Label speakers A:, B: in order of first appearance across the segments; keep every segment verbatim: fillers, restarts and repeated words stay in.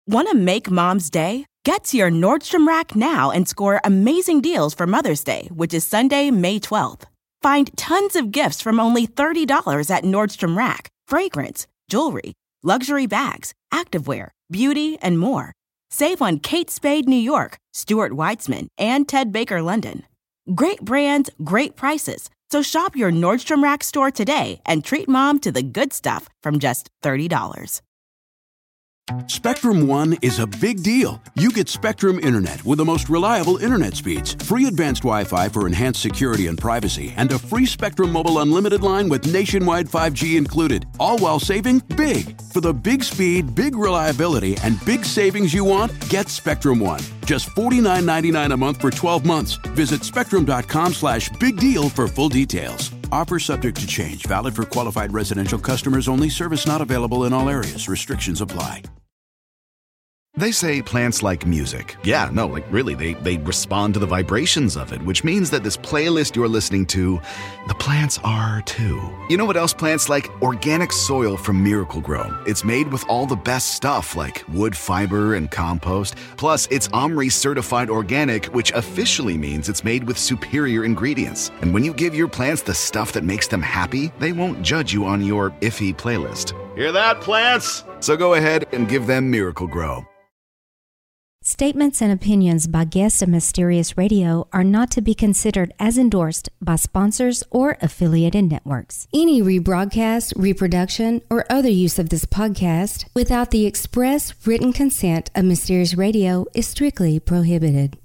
A: Want to make Mom's day? Get to your Nordstrom Rack now and score amazing deals for Mother's Day, which is Sunday, May twelfth. Find tons of gifts from only thirty dollars at Nordstrom Rack. Fragrance, jewelry, luxury bags, activewear, beauty, and more. Save on Kate Spade New York, Stuart Weitzman, and Ted Baker London. Great brands, great prices. So shop your Nordstrom Rack store today and treat Mom to the good stuff from just thirty dollars.
B: Spectrum One is a big deal. You get Spectrum Internet with the most reliable internet speeds, free advanced Wi-Fi for enhanced security and privacy, and a free Spectrum Mobile Unlimited line with nationwide five G included, all while saving big. For the big speed, big reliability, and big savings you want, get Spectrum One. Just forty-nine ninety-nine a month for twelve months. Visit spectrum.com slash big deal for full details. Offer subject to change. Valid for qualified residential customers only. Service not available in all areas. Restrictions apply.
C: They say plants like music. Yeah, no, like really, they, they respond to the vibrations of it, which means that this playlist you're listening to, the plants are too. You know what else plants like? Organic soil from Miracle Grow. It's made with all the best stuff like wood fiber and compost. Plus, it's OMRI certified organic, which officially means it's made with superior ingredients. And when you give your plants the stuff that makes them happy, they won't judge you on your iffy playlist. Hear that, plants? So go ahead and give them Miracle Grow.
D: Statements and opinions by guests of Mysterious Radio are not to be considered as endorsed by sponsors or affiliated networks. Any rebroadcast, reproduction, or other use of this podcast without the express written consent of Mysterious Radio is strictly prohibited.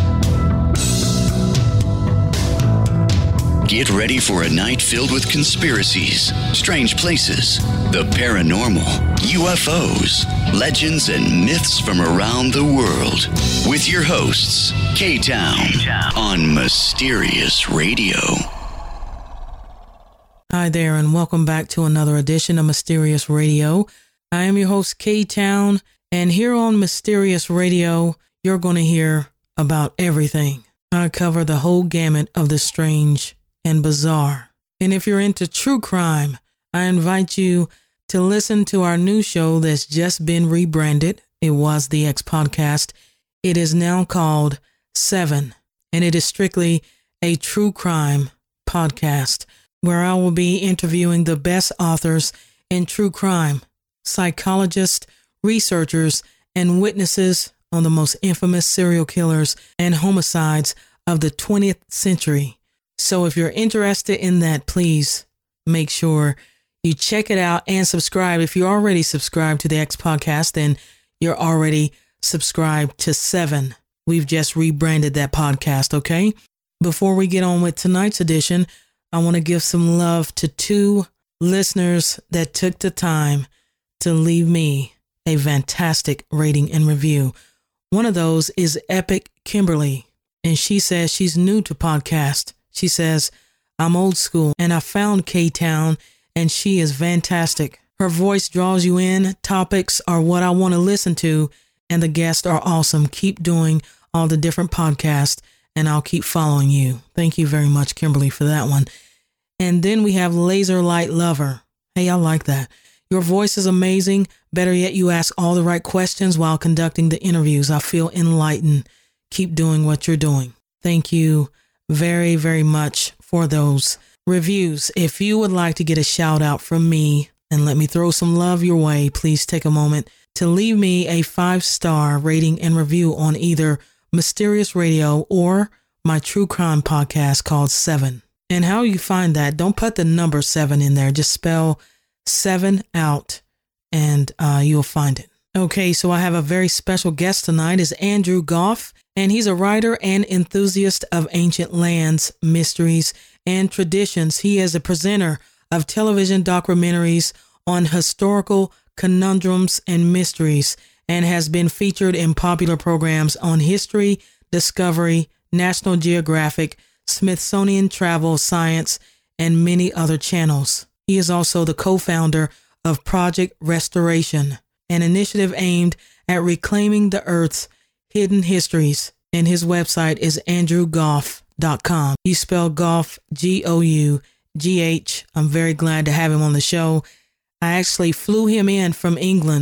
E: Get ready for a night filled with conspiracies, strange places, the paranormal, U F Os, legends, and myths from around the world. With your hosts, K-Town, on Mysterious Radio.
F: Hi there, and welcome back to another edition of Mysterious Radio. I am your host, K-Town, and here on Mysterious Radio, you're going to hear about everything. I cover the whole gamut of the strange and bizarre. And if you're into true crime, I invite you to listen to our new show that's just been rebranded. It was the X Podcast. It is now called Seven, and it is strictly a true crime podcast where I will be interviewing the best authors in true crime, psychologists, researchers, and witnesses on the most infamous serial killers and homicides of the twentieth century. So if you're interested in that, please make sure you check it out and subscribe. If you're already subscribed to the X Podcast, then you're already subscribed to Seven. We've just rebranded that podcast, okay? Before we get on with tonight's edition, I want to give some love to two listeners that took the time to leave me a fantastic rating and review. One of those is Epic Kimberly, and she says she's new to podcast. She says, I'm old school and I found K-Town and she is fantastic. Her voice draws you in. Topics are what I want to listen to and the guests are awesome. Keep doing all the different podcasts and I'll keep following you. Thank you very much, Kimberly, for that one. And then we have Laser Light Lover. Hey, I like that. Your voice is amazing. Better yet, you ask all the right questions while conducting the interviews. I feel enlightened. Keep doing what you're doing. Thank you very, very much for those reviews. If you would like to get a shout out from me and let me throw some love your way, please take a moment to leave me a five-star rating and review on either Mysterious Radio or my true crime podcast called Seven. And how you find that, don't put the number seven in there. Just spell seven out and uh, you'll find it. Okay, so I have a very special guest tonight is Andrew Goff, and he's a writer and enthusiast of ancient lands, mysteries, and traditions. He is a presenter of television documentaries on historical conundrums and mysteries, and has been featured in popular programs on History, Discovery, National Geographic, Smithsonian Travel, Science, and many other channels. He is also the co-founder of Project Restoration, an initiative aimed at reclaiming the Earth's hidden histories, and his website is andrew goff dot com. You spell Goff, G O U G H. I'm very glad to have him on the show. I actually flew him in from England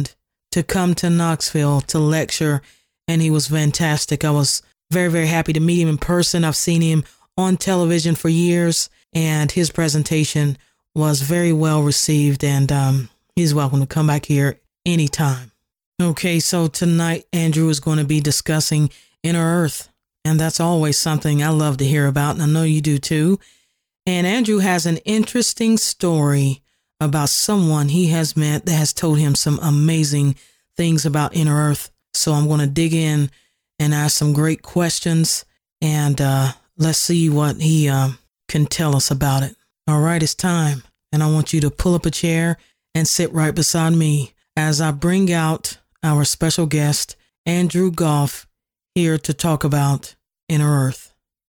F: to come to Knoxville to lecture, and he was fantastic. I was very, very happy to meet him in person. I've seen him on television for years, and his presentation was very well received, and um, he's welcome to come back here anytime. Okay, so tonight Andrew is going to be discussing Inner Earth, and that's always something I love to hear about, and I know you do too. And Andrew has an interesting story about someone he has met that has told him some amazing things about Inner Earth. So I'm going to dig in and ask some great questions, and uh, let's see what he uh, can tell us about it. All right, it's time. And I want you to pull up a chair and sit right beside me as I bring out our special guest, Andrew Goff, here to talk about Inner Earth.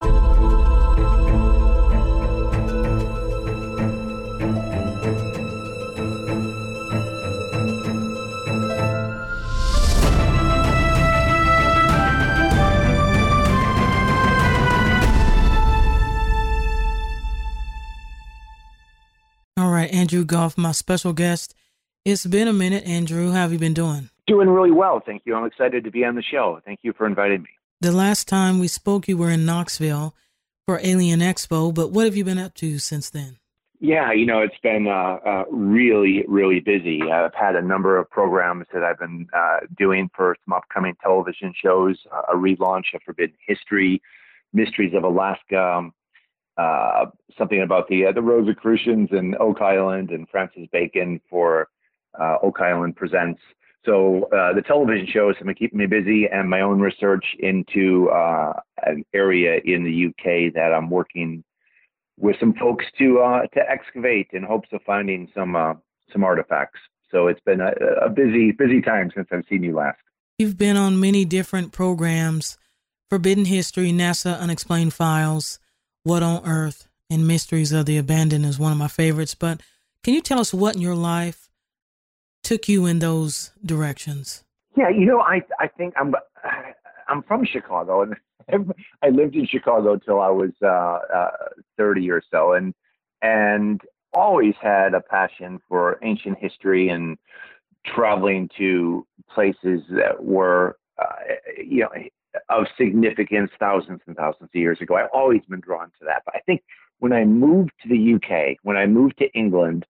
F: All right, Andrew Goff, my special guest. It's been a minute, Andrew. How have you been doing?
G: Doing really well, thank you. I'm excited to be on the show. Thank you for inviting me.
F: The last time we spoke, you were in Knoxville for Alien Expo, but what have you been up to since then?
G: Yeah, you know, it's been uh, uh, really, really busy. I've had a number of programs that I've been uh, doing for some upcoming television shows, uh, a relaunch of Forbidden History, Mysteries of Alaska, uh, something about the uh, the Rosicrucians and Oak Island, and Francis Bacon for uh, Oak Island Presents. So uh, the television shows have been keeping me busy, and my own research into uh, an area in the U K that I'm working with some folks to uh, to excavate in hopes of finding some uh, some artifacts. So it's been a, a busy busy time since I've seen you last.
F: You've been on many different programs: Forbidden History, NASA Unexplained Files, What on Earth, and Mysteries of the Abandoned is one of my favorites. But can you tell us what in your life took you in those directions?
G: Yeah, you know, I I think I'm I'm from Chicago, and I lived in Chicago till I was uh, uh, thirty or so, and and always had a passion for ancient history and traveling to places that were uh, you know of significance thousands and thousands of years ago. I've always been drawn to that. But I think when I moved to the U K, when I moved to England,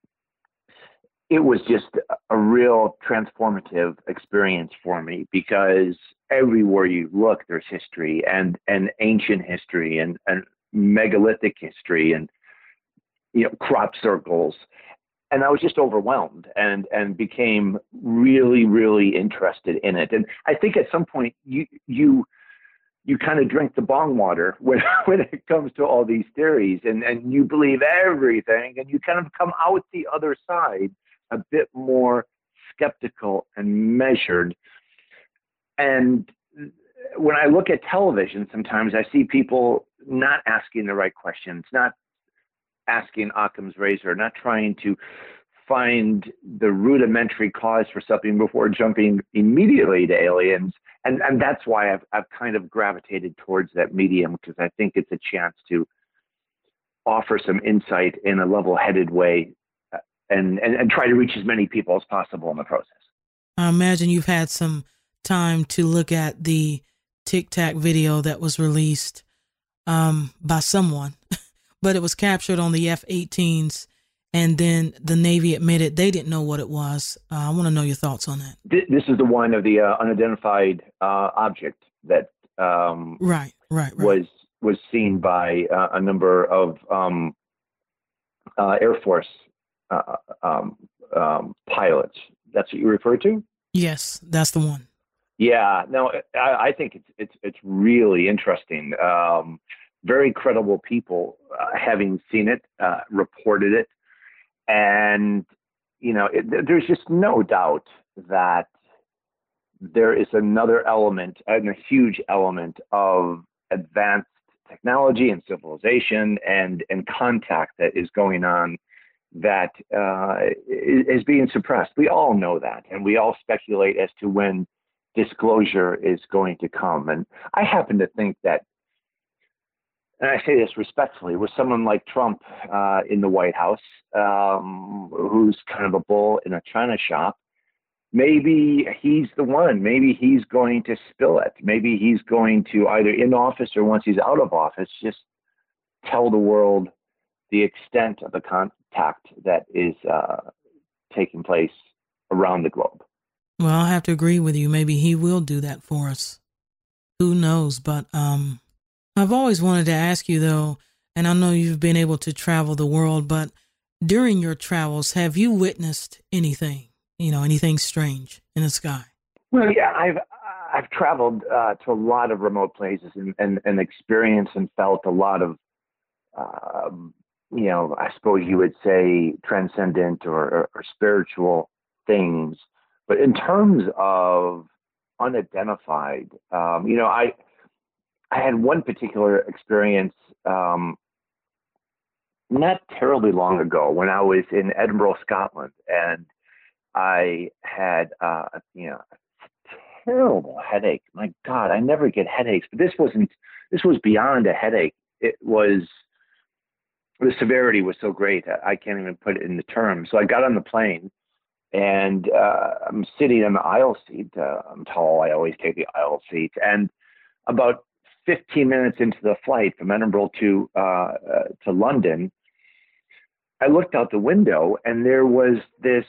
G: it was just a real transformative experience for me, because everywhere you look, there's history and, and ancient history and, and megalithic history and, you know, crop circles. And I was just overwhelmed and, and became really, really interested in it. And I think at some point you, you, you kind of drink the bong water when, when it comes to all these theories, and, and you believe everything, and you kind of come out the other side a bit more skeptical and measured. And when I look at television, sometimes I see people not asking the right questions, not asking Occam's razor, not trying to find the rudimentary cause for something before jumping immediately to aliens. And and that's why I've I've kind of gravitated towards that medium, because I think it's a chance to offer some insight in a level-headed way, and, and, and try to reach as many people as possible in the process.
F: I imagine you've had some time to look at the Tic Tac video that was released um, by someone, but it was captured on the F eighteens, and then the Navy admitted they didn't know what it was. Uh, I want to know your thoughts on that.
G: This is the one of the uh, unidentified uh, object that um,
F: right, right, right.
G: was was seen by uh, a number of um, uh, Air Force uh, um, um, pilots. That's what you refer to?
F: Yes, that's the one.
G: Yeah, no, I, I think it's it's it's really interesting. Um, very credible people uh, having seen it, uh, reported it, and you know, it, there's just no doubt that there is another element, and a huge element of advanced technology and civilization and and contact that is going on that uh, is being suppressed. We all know that, and we all speculate as to when disclosure is going to come. And I happen to think that, and I say this respectfully, with someone like Trump uh, in the White House, um, who's kind of a bull in a china shop, maybe he's the one. Maybe he's going to spill it. Maybe he's going to, either in office or once he's out of office, just tell the world the extent of the contact that is uh, taking place around the globe.
F: Well, I'll have to agree with you. Maybe he will do that for us. Who knows? But um, I've always wanted to ask you, though, and I know you've been able to travel the world, but during your travels, have you witnessed anything, you know, anything strange in the sky?
G: Well, yeah, I've I've traveled uh, to a lot of remote places and, and, and experienced and felt a lot of, uh, you know, I suppose you would say transcendent or, or, or spiritual things. But in terms of unidentified, um, you know, I I had one particular experience um, not terribly long ago when I was in Edinburgh, Scotland, and I had uh, you know a terrible headache. My God, I never get headaches, but this wasn't. This was beyond a headache. It was the severity was so great I can't even put it into terms. So I got on the plane. And uh, I'm sitting in the aisle seat. Uh, I'm tall. I always take the aisle seat. And about fifteen minutes into the flight from Edinburgh to uh, uh, to London, I looked out the window, and there was this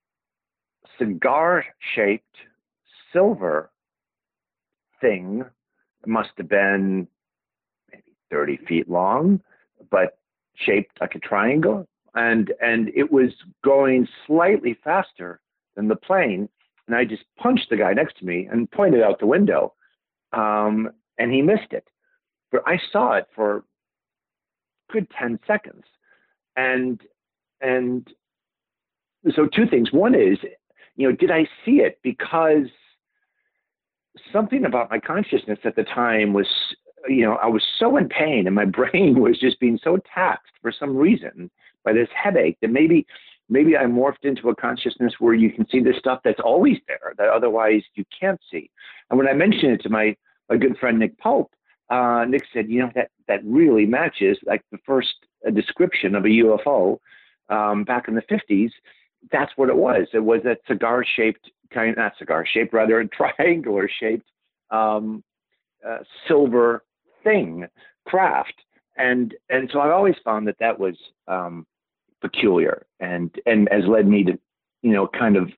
G: cigar-shaped silver thing. It must have been maybe thirty feet long, but shaped like a triangle. And and it was going slightly faster than the plane. And I just punched the guy next to me and pointed out the window. Um, and he missed it. But I saw it for a good ten seconds. And and so two things. One is, you know, did I see it? Because something about my consciousness at the time was, you know, I was so in pain and my brain was just being so taxed for some reason by this headache that maybe maybe I morphed into a consciousness where you can see this stuff that's always there that otherwise you can't see. And when I mentioned it to my, my good friend Nick Pope, uh, Nick said, you know, that that really matches like the first uh, description of a U F O um, back in the fifties. That's what it was. It was that cigar-shaped, kind not cigar-shaped, rather a triangular-shaped um, uh, silver thing, craft. And and so I've always found that that was um, peculiar and, and has led me to, you know, kind of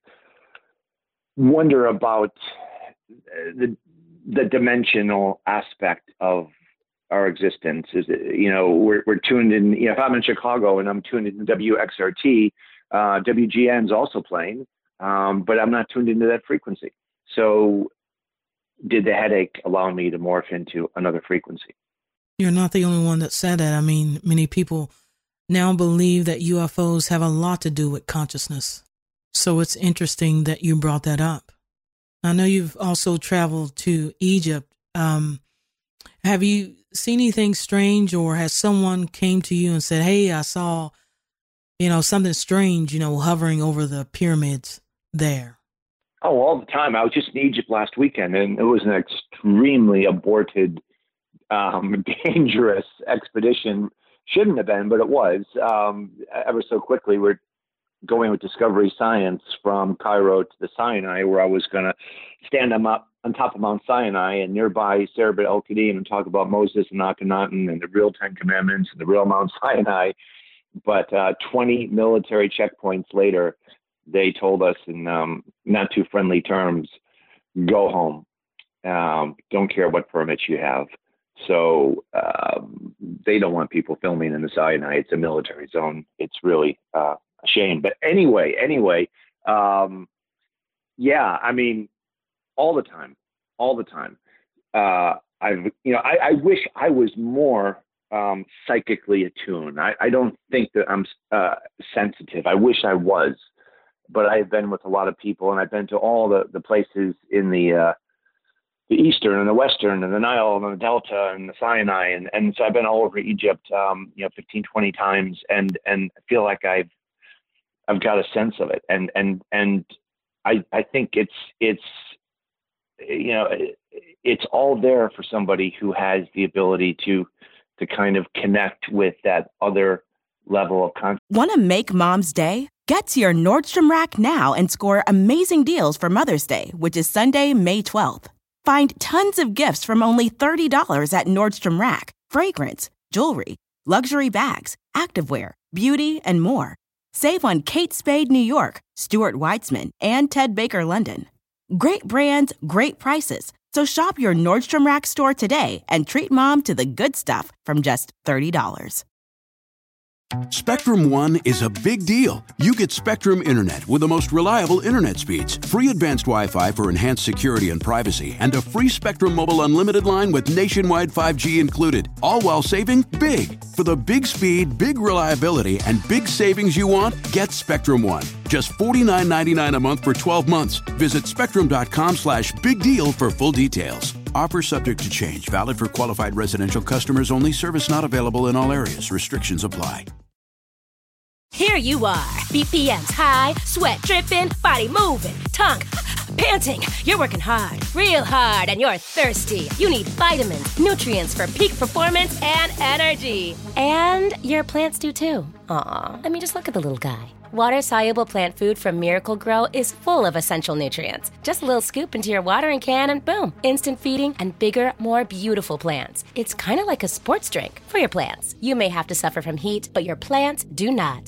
G: wonder about the the dimensional aspect of our existence. Is, you know, we're we're tuned in, you know, if I'm in Chicago and I'm tuned into W X R T, uh, W G N's also playing, um, but I'm not tuned into that frequency. So did the headache allow me to morph into another frequency?
F: You're not the only one that said that. I mean, many people now believe that U F Os have a lot to do with consciousness. So it's interesting that you brought that up. I know you've also traveled to Egypt. Um, have you seen anything strange, or has someone came to you and said, hey, I saw, you know, something strange, you know, hovering over the pyramids there?
G: Oh, all the time. I was just in Egypt last weekend, and it was an extremely aborted Um, dangerous expedition. Shouldn't have been, but it was. Um, ever so quickly, we're going with Discovery Science from Cairo to the Sinai, where I was going to stand them up on top of Mount Sinai and nearby Serbet El Qadim and talk about Moses and Akhenaten and the real Ten Commandments and the real Mount Sinai. But uh, twenty military checkpoints later, they told us in um, not too friendly terms, go home. Um, don't care what permits you have. So um, they don't want people filming in the Sinai. It's a military zone. It's really uh, a shame. But anyway, anyway, um, yeah, I mean, all the time, all the time. Uh, I've, you know, I, I wish I was more um, psychically attuned. I, I don't think that I'm uh, sensitive. I wish I was, but I've been with a lot of people, and I've been to all the, the places in the uh, the Eastern and the Western and the Nile and the Delta and the Sinai. And, and so I've been all over Egypt, um, you know, fifteen, twenty times. And, and I feel like I've, I've got a sense of it. And, and, and I, I think it's, it's, you know, it's all there for somebody who has the ability to, to kind of connect with that other level of consciousness.
A: Want to make Mom's day? Get to your Nordstrom Rack now and score amazing deals for Mother's Day, which is Sunday, May twelfth. Find tons of gifts from only thirty dollars at Nordstrom Rack. Fragrance, jewelry, luxury bags, activewear, beauty, and more. Save on Kate Spade New York, Stuart Weitzman, and Ted Baker London. Great brands, great prices. So shop your Nordstrom Rack store today and treat mom to the good stuff from just thirty dollars.
B: Spectrum One is a big deal. You get Spectrum Internet with the most reliable internet speeds, free advanced Wi-Fi for enhanced security and privacy, and a free Spectrum Mobile Unlimited line with nationwide five G included, all while saving big. For the big speed, big reliability, and big savings you want, get Spectrum One. Just forty-nine ninety-nine a month for twelve months. Visit spectrum.com slash big deal for full details. Offer subject to change. Valid for qualified residential customers only. Service not available in all areas. Restrictions apply.
H: Here you are, B P Ms high, sweat dripping, body moving, tongue panting. You're working hard, real hard, and you're thirsty. You need vitamins, nutrients for peak performance and energy. And your plants do too. Aw, I mean, just look at the little guy. Water-soluble plant food from Miracle Grow is full of essential nutrients. Just a little scoop into your watering can and boom, instant feeding and bigger, more beautiful plants. It's kind of like a sports drink for your plants. You may have to suffer from heat, but your plants do not.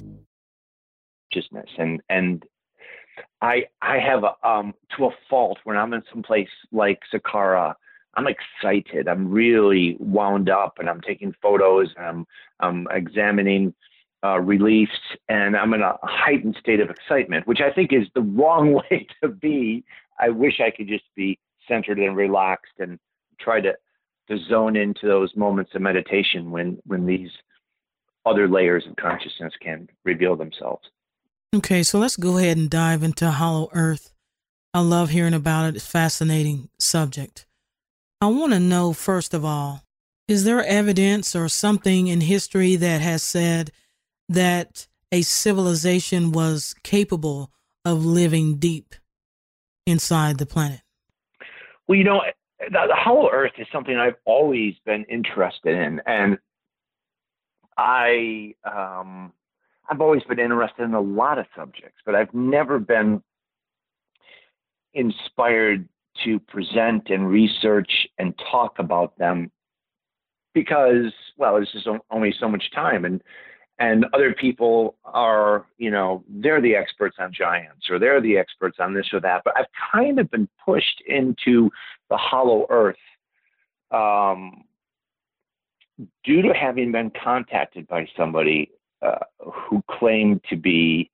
G: And and I I have a, um to a fault when I'm in some place like Saqqara, I'm excited. I'm really wound up, and I'm taking photos, and I'm I'm examining uh, reliefs, and I'm in a heightened state of excitement, which I think is the wrong way to be. I wish I could just be centered and relaxed and try to to zone into those moments of meditation when when these other layers of consciousness can reveal themselves.
F: Okay, so let's go ahead and dive into Hollow Earth. I love hearing about it. It's a fascinating subject. I want to know, first of all, is there evidence or something in history that has said that a civilization was capable of living deep inside the planet?
G: Well, you know, the, the Hollow Earth is something I've always been interested in, and I... um I've always been interested in a lot of subjects, but I've never been inspired to present and research and talk about them because, well, there's just only so much time. And, and other people are, you know, they're the experts on giants or they're the experts on this or that. But I've kind of been pushed into the Hollow Earth um, due to having been contacted by somebody Uh, who claimed to be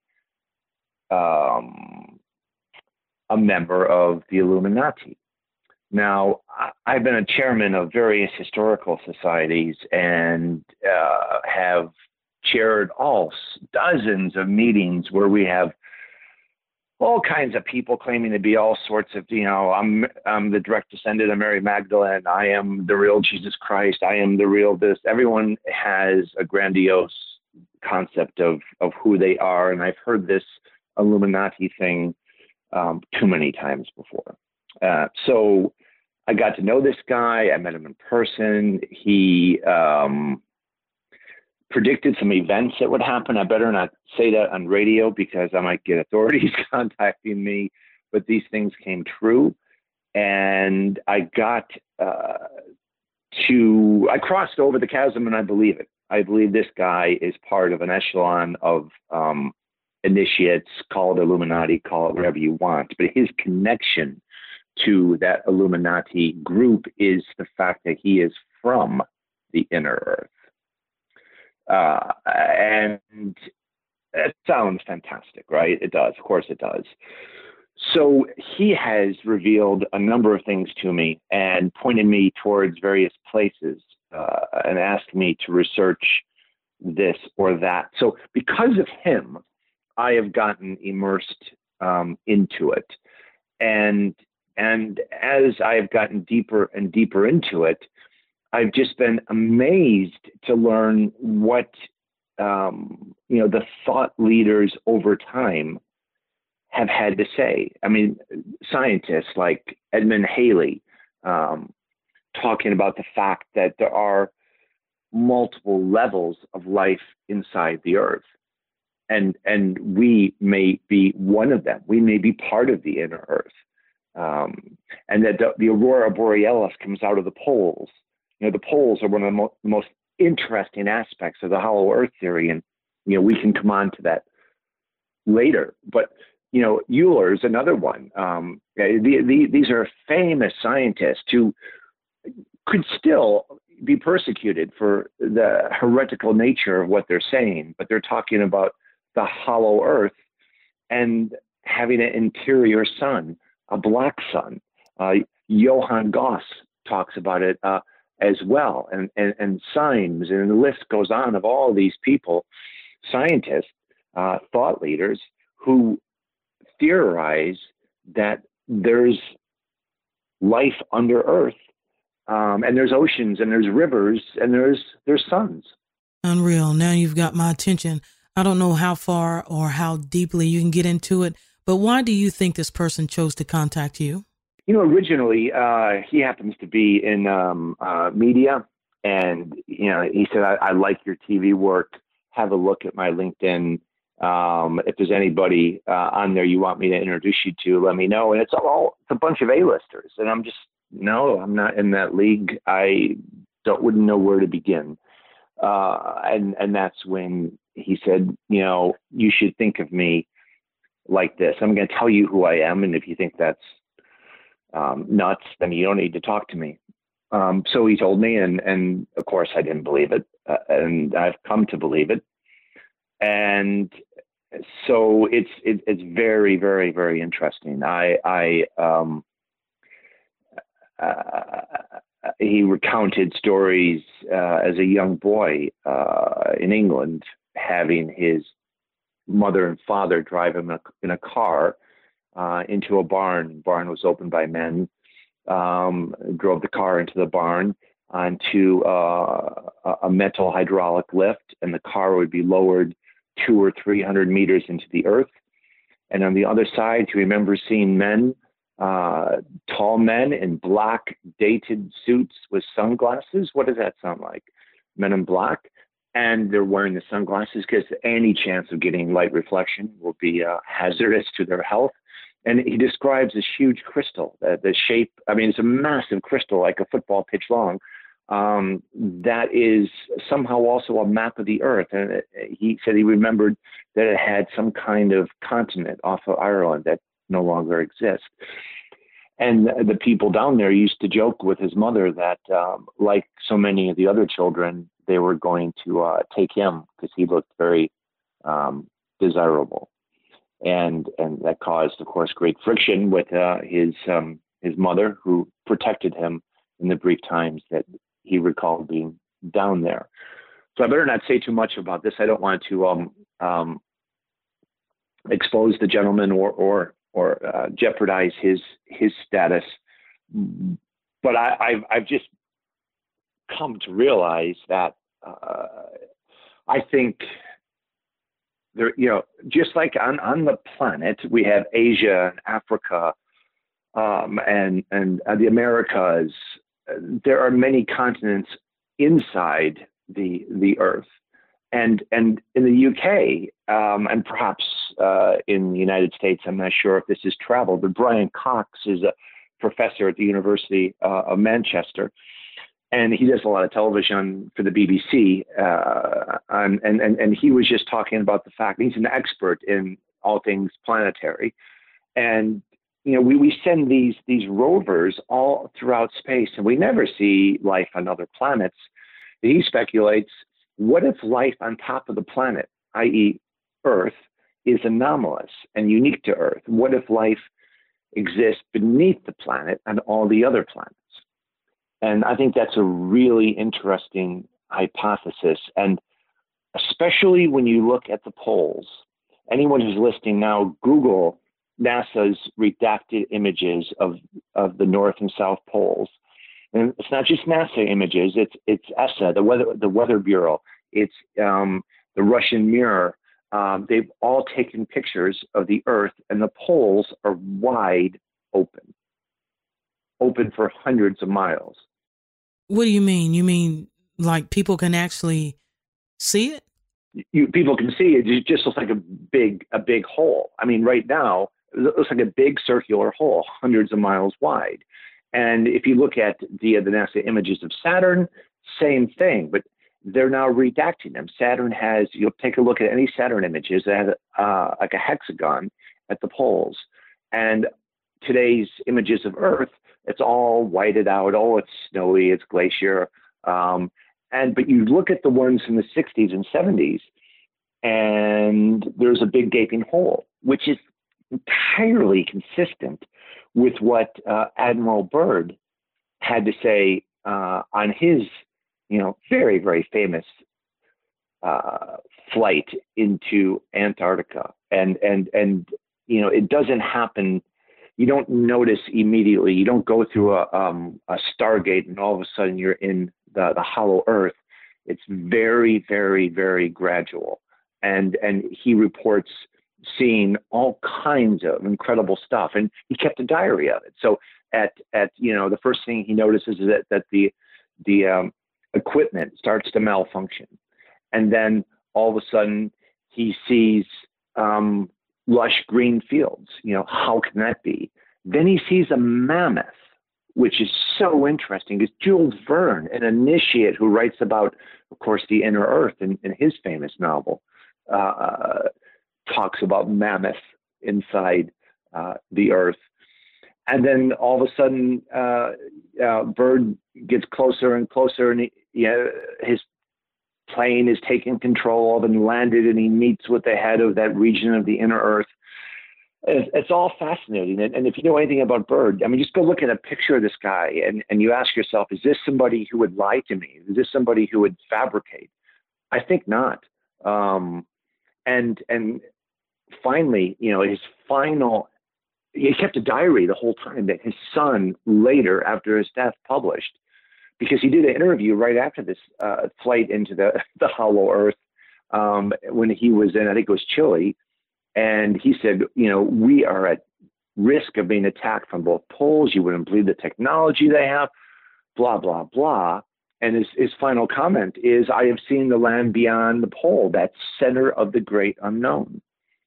G: um, a member of the Illuminati. Now, I, I've been a chairman of various historical societies and uh, have chaired all dozens of meetings where we have all kinds of people claiming to be all sorts of, you know, I'm I'm the direct descendant of Mary Magdalene. I am the real Jesus Christ. I am the real this. Everyone has a grandiose concept of of who they are, and I've heard this Illuminati thing um, too many times before. Uh, so I got to know this guy. I met him in person. He um, predicted some events that would happen. I better not say that on radio because I might get authorities contacting me. But these things came true, and I got uh, to. I crossed over the chasm, and I believe it. I believe this guy is part of an echelon of um, initiates, call it Illuminati, call it whatever you want. But his connection to that Illuminati group is the fact that he is from the inner earth. Uh, and it sounds fantastic, right? It does. Of course it does. So he has revealed a number of things to me and pointed me towards various places. Uh, and asked me to research this or that. So because of him, I have gotten immersed um, into it. And and as I have gotten deeper and deeper into it, I've just been amazed to learn what, um, you know, the thought leaders over time have had to say. I mean, scientists like Edmund Halley, um, talking about the fact that there are multiple levels of life inside the earth. and and we may be one of them. We may be part of the inner Earth, um, and that the, the aurora borealis comes out of the poles. You know, the poles are one of the mo- most interesting aspects of the hollow Earth theory, and you know we can come on to that later. But you know, Euler's another one. Um, the, the, these are famous scientists who could still be persecuted for the heretical nature of what they're saying, but they're talking about the hollow Earth and having an interior sun, a black sun. Uh, Johann Gauss talks about it uh, as well, and, and, and Symes, and the list goes on of all these people, scientists, uh, thought leaders, who theorize that there's life under Earth, um, and there's oceans, and there's rivers, and there's there's suns.
F: Unreal. Now you've got my attention. I don't know how far or how deeply you can get into it, but why do you think this person chose to contact you?
G: You know, originally uh, he happens to be in um, uh, media, and you know, he said, I, "I like your T V work. Have a look at my LinkedIn. Um, if there's anybody uh, on there you want me to introduce you to, let me know." And it's all, it's a bunch of A-listers. And I'm just, no, I'm not in that league. I don't, wouldn't know where to begin. Uh, and, and that's when he said, you know, you should think of me like this. I'm going to tell you who I am. And if you think that's um, nuts, then you don't need to talk to me. Um, so he told me, and, and of course I didn't believe it. Uh, and I've come to believe it. And so it's it, it's very, very, very interesting. I, I um, uh, he recounted stories uh, as a young boy uh, in England, having his mother and father drive him in a, in a car uh, into a barn. The barn was opened by men. Um, drove the car into the barn onto uh, a metal hydraulic lift, and the car would be lowered two or three hundred meters into the earth. And on the other side, he remembers seeing men, uh, tall men in black dated suits with sunglasses. What does that sound like? Men in black. And they're wearing the sunglasses because any chance of getting light reflection will be uh, hazardous to their health. And he describes this huge crystal, uh, the shape, I mean, it's a massive crystal, like a football pitch long, um, that is somehow also a map of the earth. And it, he said he remembered that it had some kind of continent off of Ireland that no longer exists. And the people down there used to joke with his mother that, um, like so many of the other children, they were going to uh, take him because he looked very um, desirable. And and that caused, of course, great friction with uh, his um, his mother, who protected him in the brief times that he recalled being down there. So I better not say too much about this. I don't want to um, um, expose the gentleman or or or uh, jeopardize his his status. But I, I've I've just come to realize that uh, I think. There, you know, just like on, on the planet, we have Asia and Africa um, and and uh, the Americas. There are many continents inside the the Earth, and and in the U K um, and perhaps uh, in the United States, I'm not sure if this has traveled, but Brian Cox is a professor at the University uh, of Manchester. And he does a lot of television for the B B C, uh, and, and, and he was just talking about the fact that he's an expert in all things planetary. And, you know, we, we send these these rovers all throughout space, and we never see life on other planets. He speculates, what if life on top of the planet, that is. Earth, is anomalous and unique to Earth? What if life exists beneath the planet on all the other planets? And I think that's a really interesting hypothesis. And especially when you look at the poles, anyone who's listening now, Google NASA's redacted images of, of the North and South poles. And it's not just NASA images, it's it's E S A, the weather, the Weather Bureau, it's um, the Russian Mirror. Um, they've all taken pictures of the Earth, and the poles are wide open, open for hundreds of miles.
F: What do you mean? You mean like people can actually see it?
G: you, people can see it, it just looks like a big, a big hole. I mean, right now, it looks like a big circular hole, hundreds of miles wide. And if you look at the, the NASA images of Saturn, same thing, but they're now redacting them. Saturn has, you'll take a look at any Saturn images that have uh, like a hexagon at the poles. And today's images of Earth, it's all whited out. Oh, it's snowy, it's glacier. Um, and but you look at the ones from the sixties and seventies, and there's a big gaping hole, which is entirely consistent with what uh, Admiral Byrd had to say uh, on his, you know, very, very famous uh, flight into Antarctica. And, and, and, you know, it doesn't happen. You don't notice immediately. You don't go through a, um, a Stargate and all of a sudden you're in the, the hollow Earth. It's very, very, very gradual. And, and he reports seeing all kinds of incredible stuff. And he kept a diary of it. So at, at, you know, the first thing he notices is that, that the, the, um, equipment starts to malfunction. And then all of a sudden he sees um, lush green fields. You know, how can that be? Then he sees a mammoth, which is so interesting because Jules Verne, an initiate who writes about, of course, the inner earth in, in his famous novel, uh, talks about mammoth inside uh, the earth. And then all of a sudden, uh, uh, Byrd gets closer and closer, and he, you know, his plane is taking control of and landed, and he meets with the head of that region of the inner earth. It's, it's all fascinating. And, and if you know anything about Byrd, I mean, just go look at a picture of this guy, and, and you ask yourself, is this somebody who would lie to me? Is this somebody who would fabricate? I think not. Um, and and finally, you know, his final, he kept a diary the whole time that his son later, after his death, published, because he did an interview right after this uh, flight into the, the hollow earth um, when he was in, I think it was Chile. And he said, you know, we are at risk of being attacked from both poles. You wouldn't believe the technology they have, blah, blah, blah. And his, his final comment is, I have seen the land beyond the pole, that center of the great unknown.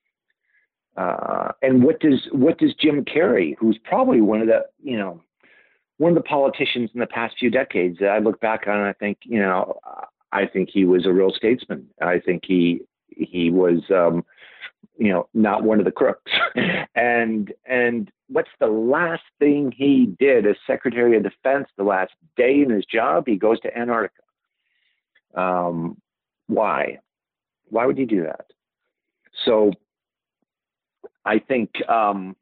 G: Uh, and what does what does Jim Carrey, who's probably one of the, you know, one of the politicians in the past few decades that I look back on, and I think, you know, I think he was a real statesman. I think he he was, um, you know, not one of the crooks. and and what's the last thing he did as Secretary of Defense? The last day in his job, he goes to Antarctica. Um, why? Why would he do that? So I think um,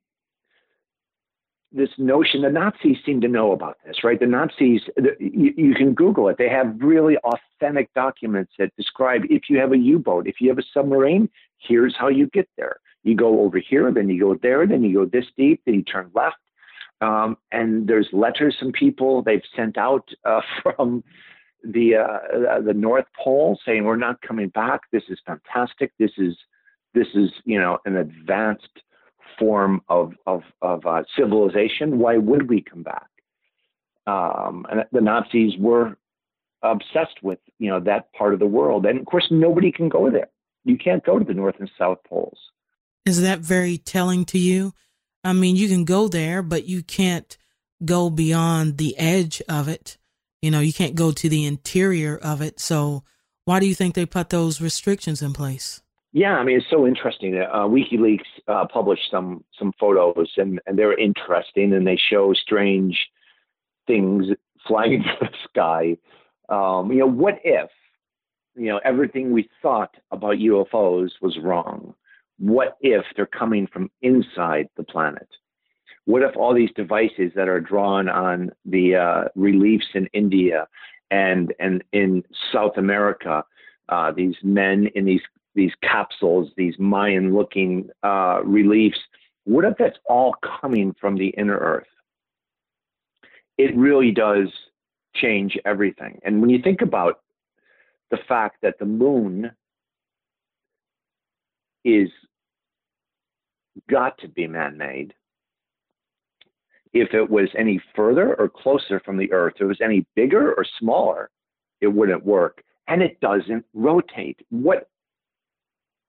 G: this notion, the Nazis seem to know about this, right? The Nazis, the, you, you can Google it. They have really authentic documents that describe if you have a U-boat, if you have a submarine, here's how you get there. You go over here, then you go there, then you go this deep, then you turn left. Um, and there's letters from people they've sent out uh, from the uh, the North Pole saying, we're not coming back. This is fantastic. This is This is, you know, an advanced form of of, of uh, civilization. Why would we come back? Um, and the Nazis were obsessed with, you know, that part of the world. And of course, nobody can go there. You can't go to the North and South Poles.
F: Is that very telling to you? I mean, you can go there, but you can't go beyond the edge of it. You know, you can't go to the interior of it. So why do you think they put those restrictions in place?
G: Yeah, I mean, it's so interesting. Uh, WikiLeaks uh, published some some photos, and, and they're interesting, and they show strange things flying into the sky. Um, you know, what if, you know, everything we thought about U F Os was wrong? What if they're coming from inside the planet? What if all these devices that are drawn on the uh, reliefs in India and and in South America, uh, these men in these these capsules, these Mayan-looking uh, reliefs, what if that's all coming from the inner Earth? It really does change everything. And when you think about the fact that the moon is got to be man-made, if it was any further or closer from the Earth, if it was any bigger or smaller, it wouldn't work. And it doesn't rotate. What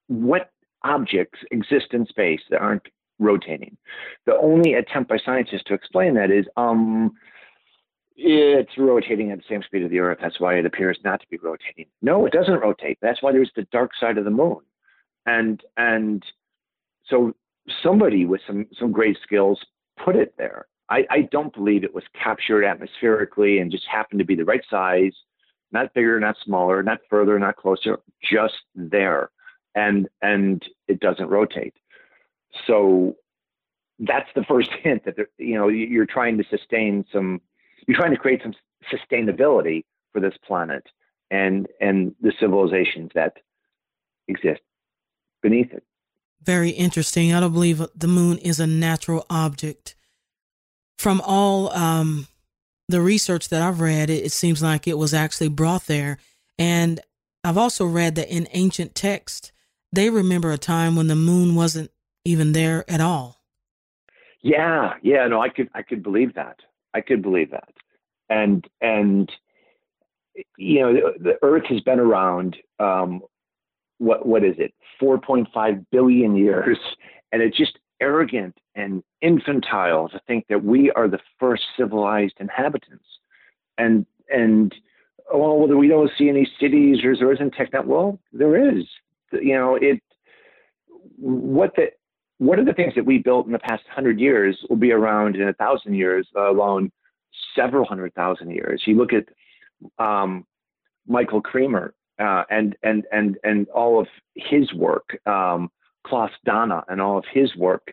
G: what objects exist in space that aren't rotating? The only attempt by scientists to explain that is, um, it's rotating at the same speed of the Earth. That's why it appears not to be rotating. No, it doesn't rotate. That's why there's the dark side of the moon. And and so somebody with some, some great skills put it there. I, I don't believe it was captured atmospherically and just happened to be the right size, not bigger, not smaller, not further, not closer, just there. And and it doesn't rotate. So that's the first hint that, you know, you're trying to sustain some, you're trying to create some sustainability for this planet and and the civilizations that exist beneath it.
F: Very interesting. I don't believe the moon is a natural object. From all um, the research that I've read, it, it seems like it was actually brought there. And I've also read that in ancient texts, they remember a time when the moon wasn't even there at all.
G: Yeah, yeah, no, I could, I could believe that. I could believe that. And, and, you know, the, the Earth has been around, um, what, what is it? four point five billion years. And it's just arrogant and infantile to think that we are the first civilized inhabitants. And, and, oh, well, we don't see any cities or there isn't technology. Well, there is, you know, it, what the, what are the things that we built in the past hundred years will be around in a thousand years alone, several hundred thousand years. You look at um, Michael Kremer uh, and and and and all of his work, um, Klaus Dana and all of his work.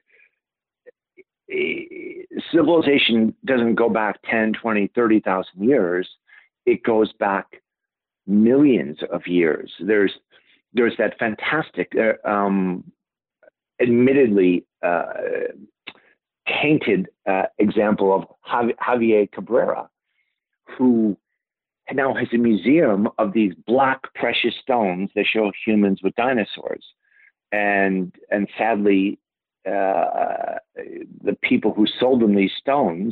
G: Civilization doesn't go back ten, twenty, thirty thousand years. It goes back millions of years. There's there's that fantastic. Uh, um, admittedly uh, tainted uh, example of Jav- Javier Cabrera, who now has a museum of these black precious stones that show humans with dinosaurs. And and sadly, uh, the people who sold him these stones,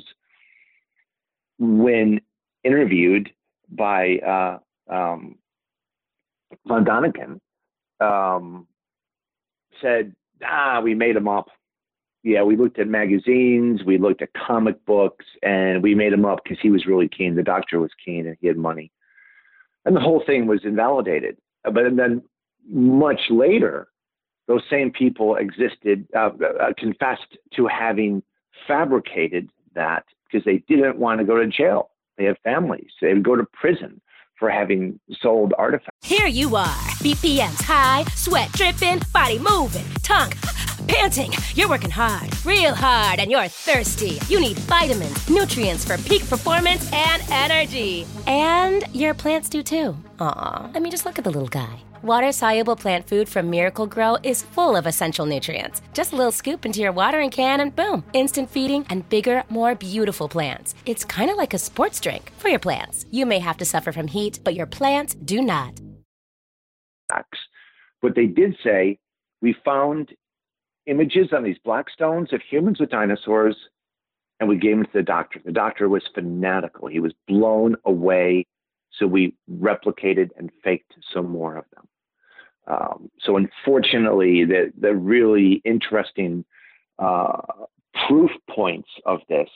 G: when interviewed by uh, um, Von Daniken, um, said, ah, we made them up. Yeah, we looked at magazines, we looked at comic books, and we made them up because he was really keen. The doctor was keen and he had money. And the whole thing was invalidated. But then much later, those same people existed, uh, uh, confessed to having fabricated that because they didn't want to go to jail. They have families. They would go to prison for having sold artifacts.
H: Here you are, B P Ms high, sweat dripping, body moving, tongue panting. You're working hard, real hard, and you're thirsty. You need vitamins, nutrients for peak performance and energy. And your plants do too. Aw, I mean, just look at the little guy. Water-soluble plant food from Miracle Grow is full of essential nutrients. Just a little scoop into your watering can and boom, instant feeding and bigger, more beautiful plants. It's kind of like a sports drink for your plants. You may have to suffer from heat, but your plants do not.
G: But they did say, we found images on these black stones of humans with dinosaurs, and we gave them to the doctor. The doctor was fanatical. He was blown away. So we replicated and faked some more of them. Um, so unfortunately, the, the really interesting uh, proof points of this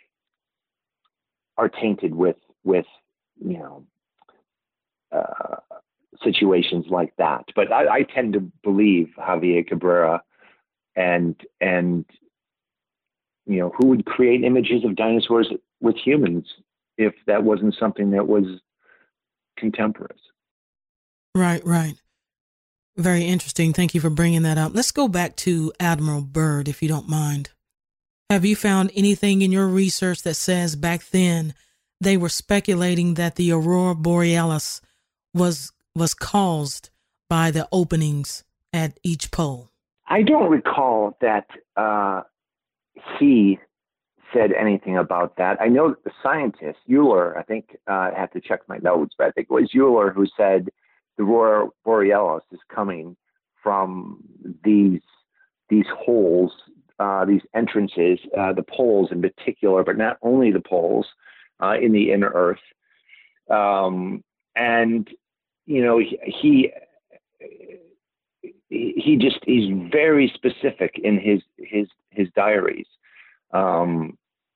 G: are tainted with, with you know, uh, situations like that. But I, I tend to believe Javier Cabrera and, and, you know, who would create images of dinosaurs with humans if that wasn't something that was contemporaries?
F: Right, right. Very interesting. Thank you for bringing that up. Let's go back to Admiral Byrd, if you don't mind. Have you found anything in your research that says back then they were speculating that the aurora borealis was was caused by the openings at each pole?
G: I don't recall that uh, he said anything about that. I know that the scientist, Euler, I think uh, I have to check my notes, but I think it was Euler who said the aurora borealis is coming from these these holes, uh, these entrances, uh, the poles in particular, but not only the poles uh, in the inner Earth. Um, and, you know, he, he he, he just he's very specific in his his his diaries, um,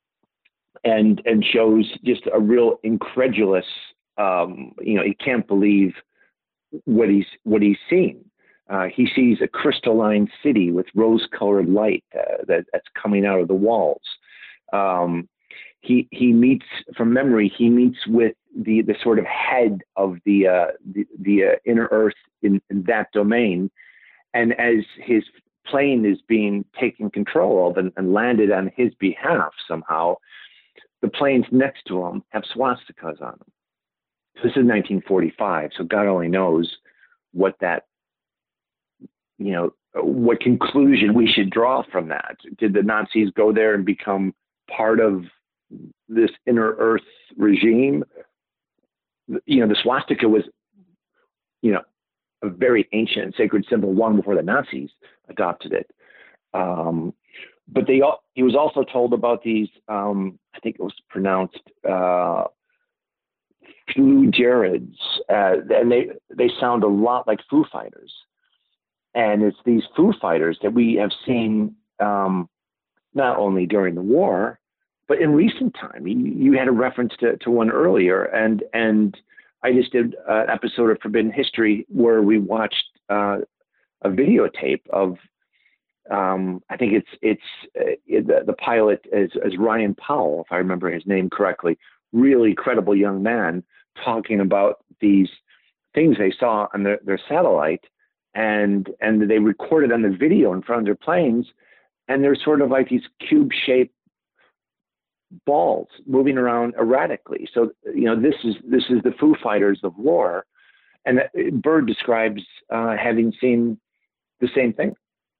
G: and and shows just a real incredulous. Um, you know, he can't believe what he's what he's seen. Uh, he sees a crystalline city with rose-colored light uh, that, that's coming out of the walls. Um, he he meets, from memory, he meets with the the sort of head of the uh, the, the uh, inner earth in, in that domain, and as his plane is being taken control of and, and landed on his behalf somehow, the planes next to him have swastikas on them. This is nineteen forty-five, so God only knows what that, you know, what conclusion we should draw from that. Did the Nazis go there and become part of this inner earth regime? You know, the swastika was, you know, a very ancient and sacred symbol long before the Nazis adopted it. Um, but they, he was also told about these, um, I think it was pronounced, uh, Foo Jareds, uh, and they they sound a lot like Foo Fighters, and it's these Foo Fighters that we have seen um, not only during the war, but in recent time. You, you had a reference to, to one earlier, and and I just did an episode of Forbidden History where we watched uh, a videotape of um, I think it's it's uh, the, the pilot is, is Ryan Powell, if I remember his name correctly. Really credible young man talking about these things they saw on their, their satellite, and and they recorded on the video in front of their planes, and they're sort of like these cube-shaped balls moving around erratically. So you know this is this is the Foo Fighters of war, and Byrd describes uh, having seen the same thing.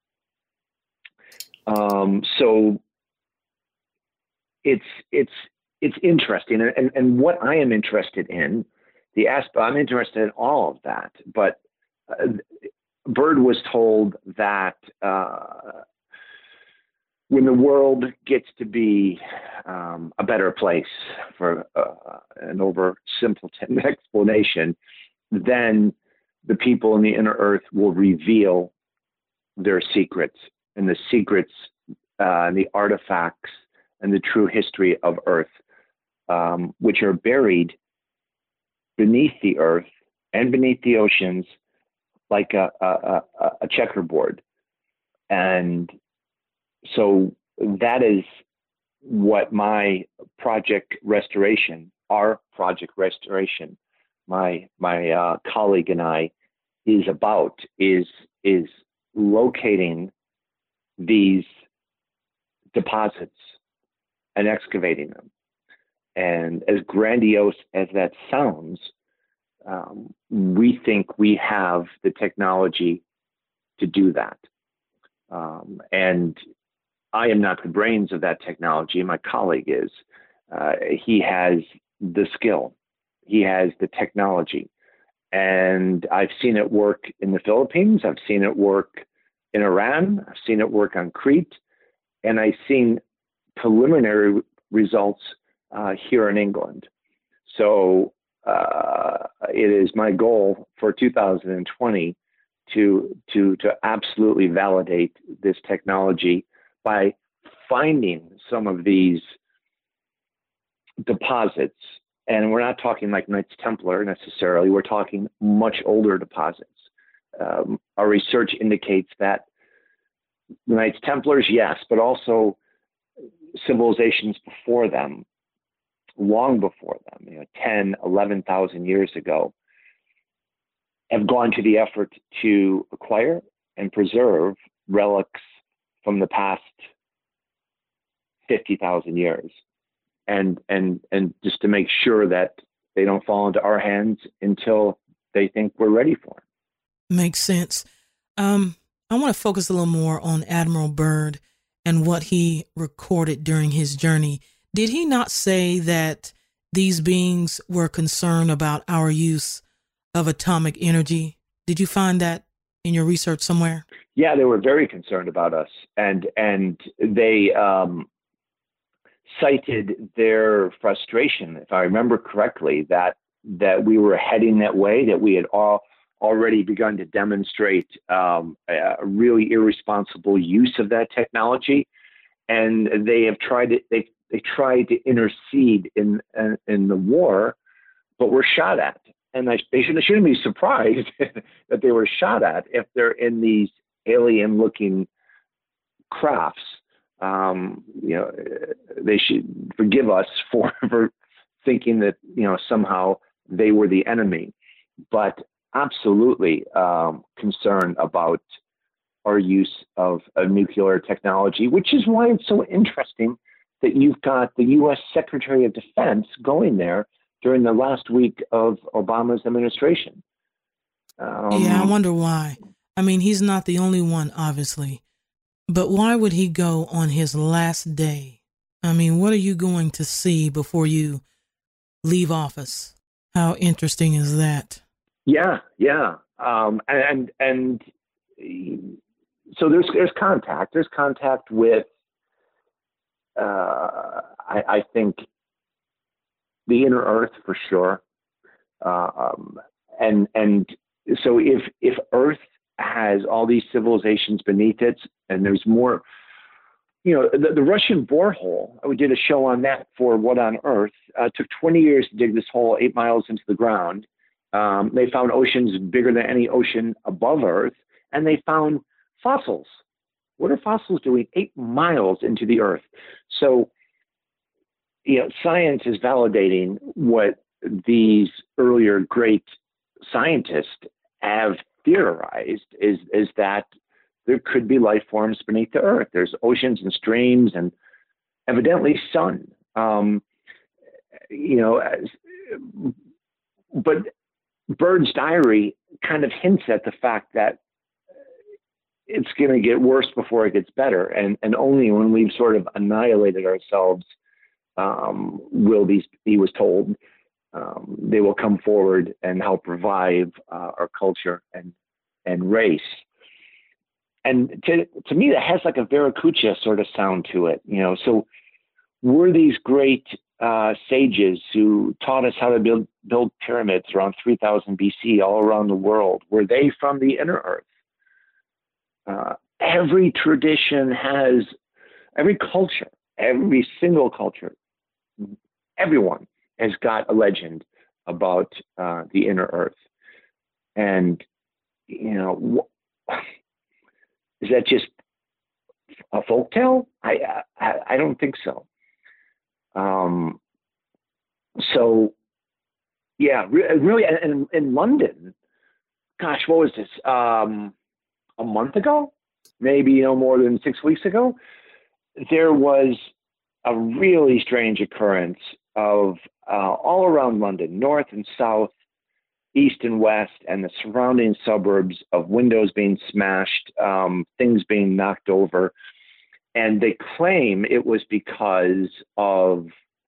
G: Um, so it's it's. It's interesting, and, and, and what I am interested in, the aspect, I'm interested in all of that, but uh, Byrd was told that uh, when the world gets to be um, a better place, for uh, an oversimpleton explanation, then the people in the inner earth will reveal their secrets, and the secrets uh, and the artifacts and the true history of Earth. Um, which are buried beneath the earth and beneath the oceans like a, a, a checkerboard. And so that is what my project restoration, our project restoration, my my uh, colleague and I is about, is is locating these deposits and excavating them. And as grandiose as that sounds, um, we think we have the technology to do that. Um, and I am not the brains of that technology. My colleague is. Uh, he has the skill. He has the technology. And I've seen it work in the Philippines. I've seen it work in Iran. I've seen it work on Crete. And I've seen preliminary results Uh, here in England. So uh, it is my goal for two thousand twenty to to to absolutely validate this technology by finding some of these deposits. And we're not talking like Knights Templar necessarily. We're talking much older deposits. Um, our research indicates that the Knights Templars, yes, but also civilizations before them, long before them, you know, ten, eleven thousand years ago, have gone to the effort to acquire and preserve relics from the past fifty thousand years. And, and, and just to make sure that they don't fall into our hands until they think we're ready for them.
F: Makes sense. Um, I want to focus a little more on Admiral Byrd and what he recorded during his journey. Did he not say that these beings were concerned about our use of atomic energy? Did you find that in your research somewhere?
G: Yeah, they were very concerned about us, and and they um, cited their frustration, if I remember correctly, that that we were heading that way, that we had all already begun to demonstrate um, a really irresponsible use of that technology, and they have tried to they they tried to intercede in in, in the war, but were shot at. And I, they shouldn't, shouldn't be surprised that they were shot at if they're in these alien-looking crafts. Um, you know, they should forgive us for, for thinking that, you know, somehow they were the enemy. But absolutely um, concerned about our use of, of nuclear technology, which is why it's so interesting that you've got the U S Secretary of Defense going there during the last week of Obama's administration. Um,
F: yeah, I wonder why. I mean, he's not the only one, obviously. But why would he go on his last day? I mean, what are you going to see before you leave office? How interesting is that?
G: Yeah, yeah. Um, and and so there's there's contact. There's contact with, uh, I, I think, the inner earth for sure. Uh, um, and and so if if Earth has all these civilizations beneath it, and there's more, you know, the, the Russian borehole, we did a show on that for What on Earth. Uh, took twenty years to dig this hole eight miles into the ground. Um, they found oceans bigger than any ocean above Earth, and they found fossils. What are fossils doing eight miles into the Earth? So, you know, science is validating what these earlier great scientists have theorized is, is that there could be life forms beneath the Earth. There's oceans and streams and evidently sun. Um, you know, as, but Bird's Diary kind of hints at the fact that it's going to get worse before it gets better. And, and only when we've sort of annihilated ourselves um, will these, he was told, um, they will come forward and help revive uh, our culture and, and race. And to, to me, that has like a Viracocha sort of sound to it, you know. So were these great uh, sages who taught us how to build build pyramids around three thousand B C all around the world, were they from the inner Earth? Uh, every tradition has, every culture, every single culture, everyone has got a legend about uh, the inner Earth. And, you know, wh- is that just a folktale? I, I I don't think so. Um. So, yeah, re- really, in, in London, gosh, what was this? Um, a month ago, maybe no more than six weeks ago, there was a really strange occurrence of uh, all around London, north and south, east and west, and the surrounding suburbs, of windows being smashed, um, things being knocked over. And they claim it was because of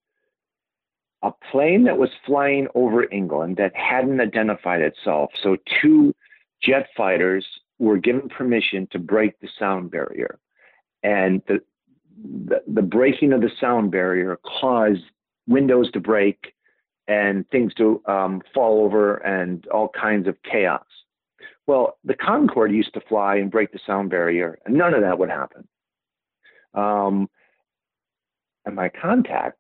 G: a plane that was flying over England that hadn't identified itself. So two jet fighters were given permission to break the sound barrier. And the, the, the breaking of the sound barrier caused windows to break and things to um, fall over and all kinds of chaos. Well, the Concorde used to fly and break the sound barrier, and none of that would happen. Um, and my contact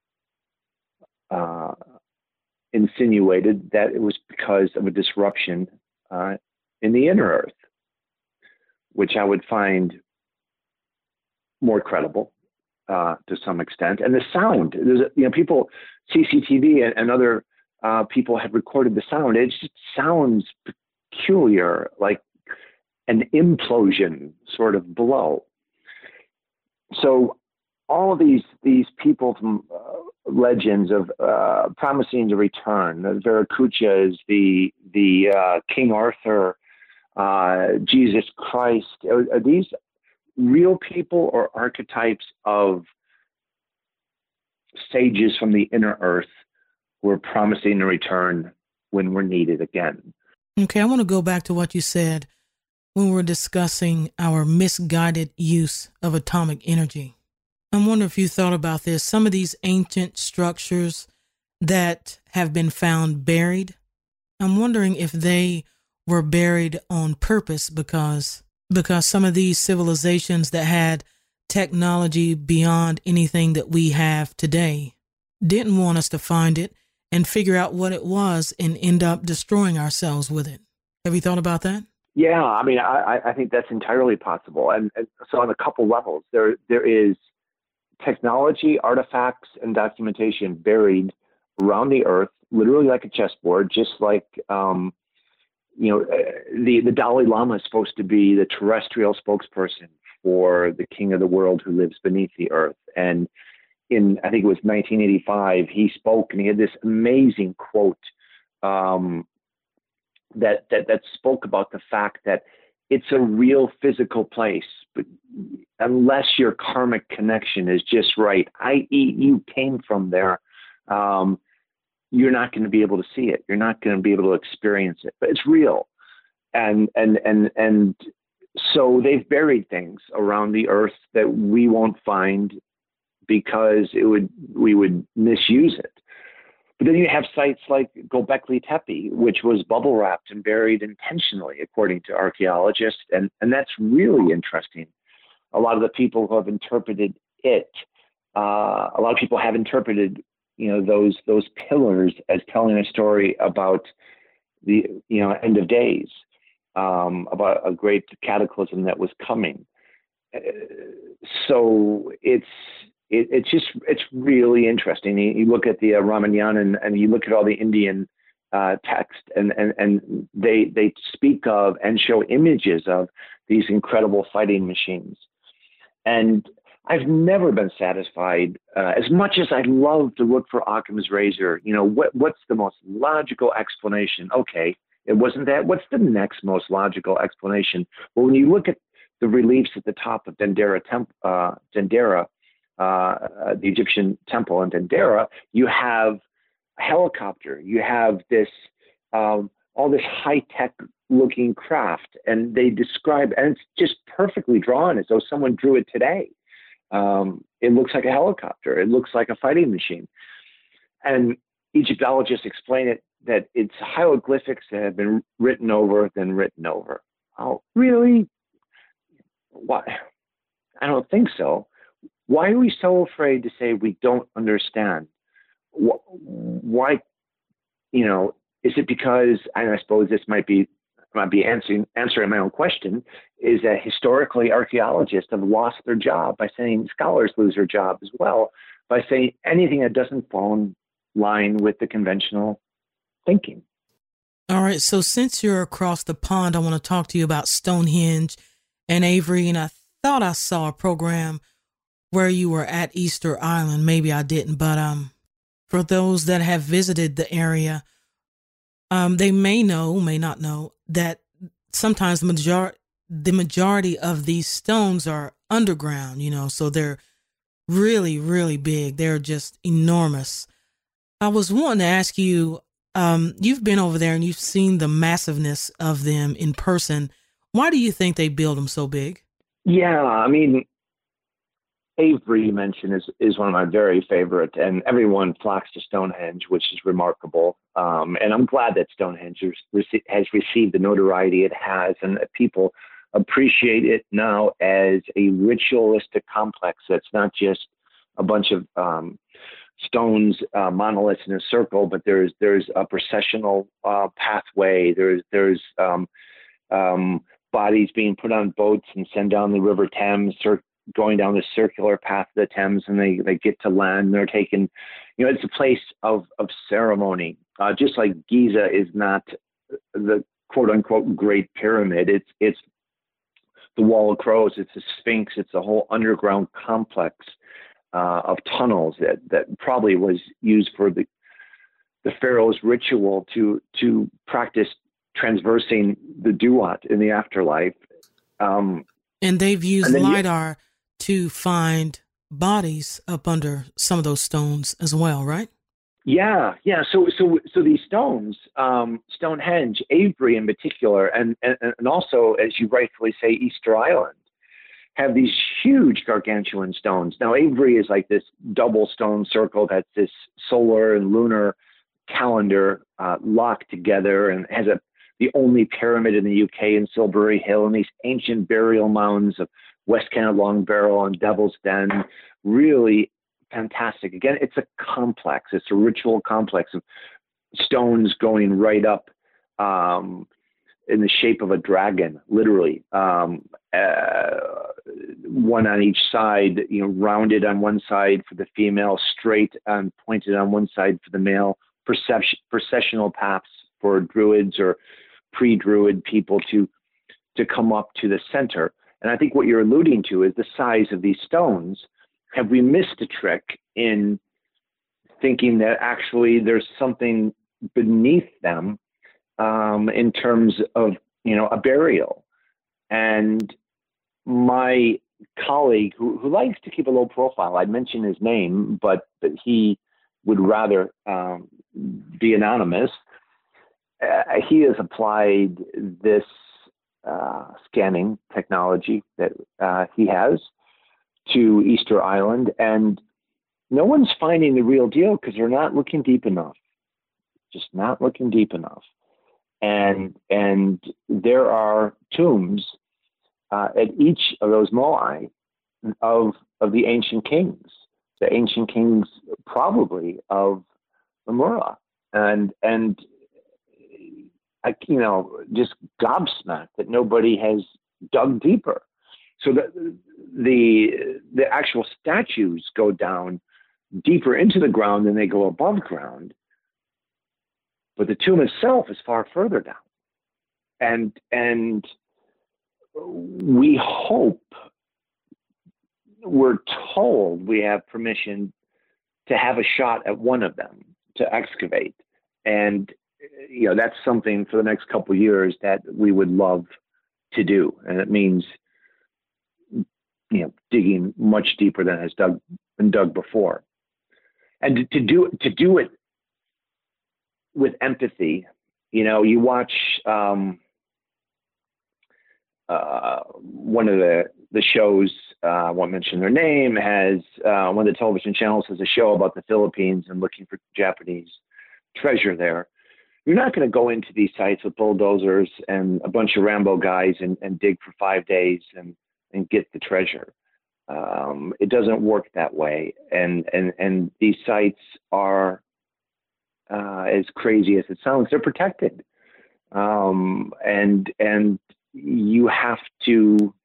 G: uh, insinuated that it was because of a disruption uh, in the inner Earth, which I would find more credible uh, to some extent. And the sound, there's, you know, people, C C T V and, and other uh, people have recorded the sound. It just sounds peculiar, like an implosion sort of below. So all of these these people from uh, legends of uh, promising to return, the Viracocha is the the uh, King Arthur, uh, Jesus Christ. Are, are these real people or archetypes of sages from the inner Earth who are promising to return when we're needed again?
F: Okay, I want to go back to what you said when we were discussing our misguided use of atomic energy. I wonder if you thought about this. Some of these ancient structures that have been found buried, I'm wondering if they were buried on purpose because because some of these civilizations that had technology beyond anything that we have today didn't want us to find it and figure out what it was and end up destroying ourselves with it. Have you thought about that?
G: Yeah, I mean, I, I think that's entirely possible. And, and so on a couple levels, there there is technology, artifacts, and documentation buried around the earth, literally like a chessboard, just like, um, you know, the, the Dalai Lama is supposed to be the terrestrial spokesperson for the king of the world who lives beneath the earth. And in, I think it was nineteen eighty-five, he spoke and he had this amazing quote um, that, that, that spoke about the fact that it's a real physical place, but unless your karmic connection is just right, that is you came from there, um, you're not going to be able to see it. You're not going to be able to experience it, but it's real. And, and, and, and so they've buried things around the earth that we won't find because it would, we would misuse it. But then you have sites like Göbekli Tepe, which was bubble wrapped and buried intentionally, according to archaeologists. And, and that's really interesting. A lot of the people who have interpreted it, uh, a lot of people have interpreted, you know, those, those pillars as telling a story about the, you know, end of days, um, about a great cataclysm that was coming. Uh, so it's, It, it's just, it's really interesting. You, you look at the uh, Ramayana and, and you look at all the Indian uh, text and, and, and they, they speak of and show images of these incredible fighting machines. And I've never been satisfied uh, as much as I love to look for Occam's razor. You know, what, what's the most logical explanation? Okay, it wasn't that. What's the next most logical explanation? Well, when you look at the reliefs at the top of Dendera, temp, uh, Dendera, Uh, the Egyptian temple in Dendera, you have a helicopter, you have this, um, all this high-tech looking craft, and they describe, and it's just perfectly drawn as though someone drew it today. Um, it looks like a helicopter. It looks like a fighting machine. And Egyptologists explain it that it's hieroglyphics that have been written over, then written over. Oh, really? What? I don't think so. Why are we so afraid to say we don't understand? Why, you know, is it because, and I suppose this might be, might be answering, answering my own question, is that historically archaeologists have lost their job by saying, scholars lose their job as well, by saying anything that doesn't fall in line with the conventional thinking.
F: All right. So since you're across the pond, I want to talk to you about Stonehenge and Avery. And I thought I saw a program where you were at Easter Island. Maybe I didn't, but um, for those that have visited the area, um, they may know, may not know, that sometimes the major- the majority of these stones are underground, you know, so they're really, really big. They're just enormous. I was wanting to ask you, um, you've been over there and you've seen the massiveness of them in person. Why do you think they build them so big?
G: Yeah, I mean, Avery, you mentioned, is, is one of my very favorite, and everyone flocks to Stonehenge, which is remarkable. Um, and I'm glad that Stonehenge has, rece- has received the notoriety it has, and that people appreciate it now as a ritualistic complex that's not just a bunch of um, stones, uh, monoliths in a circle, but there's there's a processional uh, pathway. There's there's um, um, bodies being put on boats and sent down the River Thames, cir- going down the circular path of the Thames, and they, they get to land. And they're taken, you know, it's a place of, of ceremony. Uh, just like Giza is not the quote unquote Great Pyramid. It's, it's the Wall of Crows. It's the Sphinx. It's a whole underground complex uh, of tunnels that, that probably was used for the, the Pharaoh's ritual to, to practice transversing the Duat in the afterlife. Um,
F: and they've used
G: and
F: LiDAR
G: you,
F: to find bodies up under some of those stones as well, right?
G: Yeah, yeah. So, so, so these stones, um, Stonehenge, Avery in particular, and, and and also, as you rightfully say, Easter Island, have these huge gargantuan stones. Now, Avery is like this double stone circle that's this solar and lunar calendar uh, locked together, and has a the only pyramid in the U K in Silbury Hill, and these ancient burial mounds of West Canada Long Barrow and Devil's Den. Really fantastic. Again, it's a complex. It's a ritual complex of stones going right up um, in the shape of a dragon, literally. Um, uh, one on each side, you know, rounded on one side for the female, straight and pointed on one side for the male. Perception, processional paths for druids or pre-druid people to to come up to the center. And I think what you're alluding to is the size of these stones. Have we missed a trick in thinking that actually there's something beneath them um, in terms of, you know, a burial? And my colleague, who, who likes to keep a low profile, I'd mention his name, but, but he would rather um, be anonymous. Uh, he has applied this uh, scanning technology that uh, he has to Easter Island, and no one's finding the real deal because they're not looking deep enough. Just not looking deep enough. And and there are tombs uh, at each of those moai of of the ancient kings. The ancient kings, probably of Lemuria, and and I, you know, just gobsmacked that nobody has dug deeper. So the the the actual statues go down deeper into the ground than they go above ground, but the tomb itself is far further down, and and we hope. We're told we have permission to have a shot at one of them to excavate. And, you know, that's something for the next couple of years that we would love to do. And it means, you know, digging much deeper than has dug, been dug before. And to, to do to do it with empathy, you know, you watch um, uh, one of the, the shows, Uh, I won't mention their name, has uh, one of the television channels has a show about the Philippines and looking for Japanese treasure there. You're not going to go into these sites with bulldozers and a bunch of Rambo guys and, and dig for five days and, and get the treasure. Um, it doesn't work that way. And, and, and these sites are, uh, as crazy as it sounds, they're protected. Um, and, and you have to,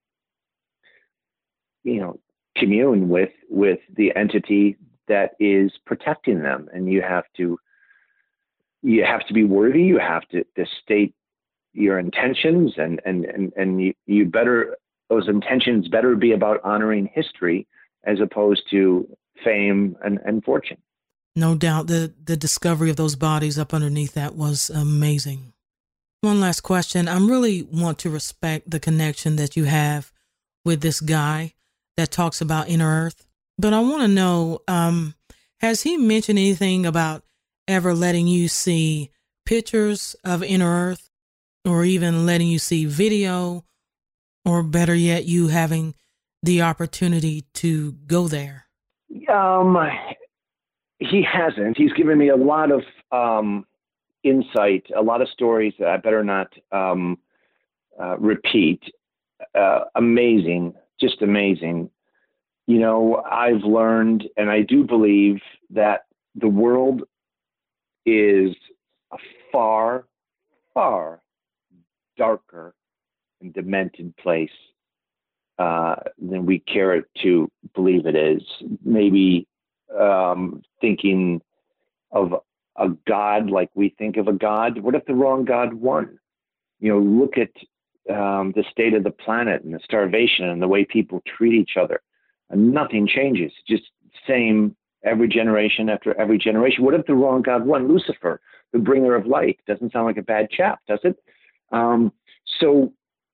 G: you know, commune with, with the entity that is protecting them. And you have to, you have to be worthy. You have to, to state your intentions, and, and, and, and you, you better, those intentions better be about honoring history as opposed to fame and, and fortune.
F: No doubt the, the discovery of those bodies up underneath that was amazing. One last question. I really want to respect the connection that you have with this guy that talks about Inner Earth. But I want to know, um, has he mentioned anything about ever letting you see pictures of Inner Earth, or even letting you see video, or better yet, you having the opportunity to go there?
G: Um, he hasn't. He's given me a lot of um, insight, a lot of stories that I better not um, uh, repeat. Uh, amazing. Just amazing. You know, I've learned, and I do believe that the world is a far, far darker and demented place uh, than we care to believe it is. Maybe um, thinking of a God like we think of a God. What if the wrong God won? You know, look at Um, the state of the planet and the starvation and the way people treat each other, and nothing changes. Just same every generation after every generation. What if the wrong God won? Lucifer, the bringer of light, doesn't sound like a bad chap, does it? Um, so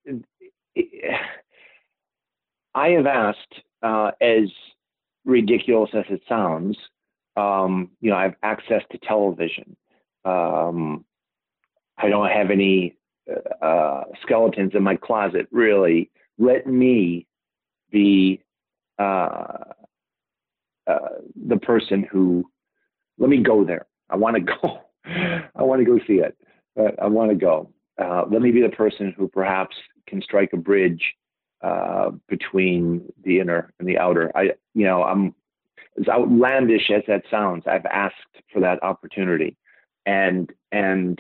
G: I have asked, uh, as ridiculous as it sounds, um, you know, I have access to television. Um, I don't have any Uh, skeletons in my closet. Really, let me be uh, uh, the person who, let me go there. I want to go. I want to go see it. Uh, I want to go. uh, let me be the person who perhaps can strike a bridge uh, between the inner and the outer. I, you know, I'm as outlandish as that sounds. I've asked for that opportunity, and and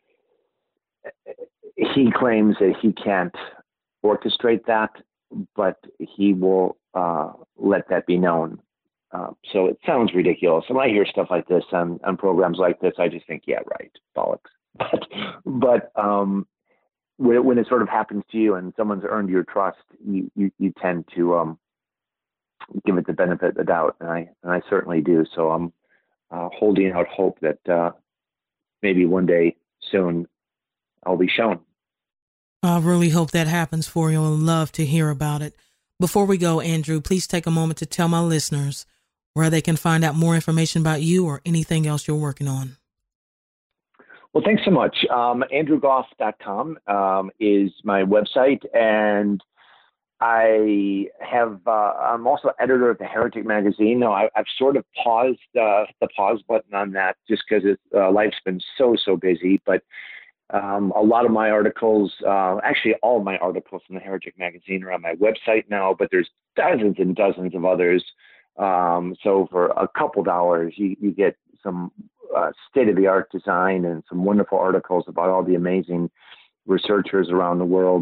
G: he claims that he can't orchestrate that, but he will uh, let that be known. Uh, so it sounds ridiculous. And when I hear stuff like this on, on programs like this, I just think, yeah, right, bollocks. But, but um, when, it, when it sort of happens to you and someone's earned your trust, you, you, you tend to um, give it the benefit of the doubt. And I, and I certainly do. So I'm uh, holding out hope that uh, maybe one day soon I'll be shown.
F: I really hope that happens for you. I'd love to hear about it. Before we go, Andrew, please take a moment to tell my listeners where they can find out more information about you or anything else you're working on.
G: Well, thanks so much. Um, andrew goff dot com um, is my website, and I have, uh, I'm also editor of the Heretic magazine. Now, I, I've sort of paused uh, the pause button on that just because uh, life's been so, so busy. But um, a lot of my articles, uh, actually all of my articles in the Heretic magazine are on my website now, but there's dozens and dozens of others. Um, so for a couple dollars, you, you get some uh, state-of-the-art design and some wonderful articles about all the amazing researchers around the world.